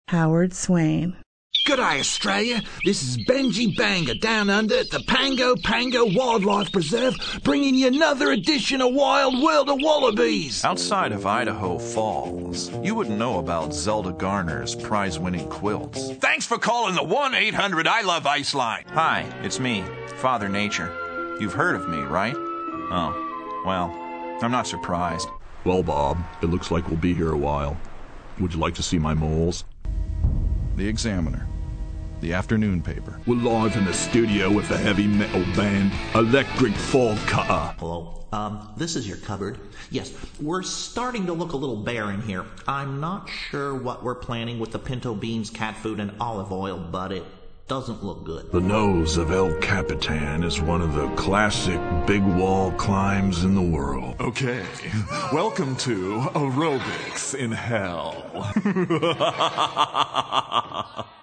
Howard Swain. G'day, Australia. This is Benji Banger down under at the Pango Pango Wildlife Preserve, bringing you another edition of Wild World of Wallabies. Outside of Idaho Falls, you wouldn't know about Zelda Garner's prize-winning quilts. Thanks for calling the 1-800-I-LOVE-ICE line. Hi, it's me, Father Nature. You've heard of me, right? Oh, well, I'm not surprised. Well, Bob, it looks like we'll be here a while. Would you like to see my moles? The Examiner. The afternoon paper. We're live in the studio with a heavy metal band, Electric Fall Cutter. Hello. This is your cupboard. Yes, we're starting to look a little bare in here. I'm not sure what we're planning with the pinto beans, cat food, and olive oil, but it doesn't look good. The nose of El Capitan is one of the classic big wall climbs in the world. Okay, welcome to Aerobics in Hell.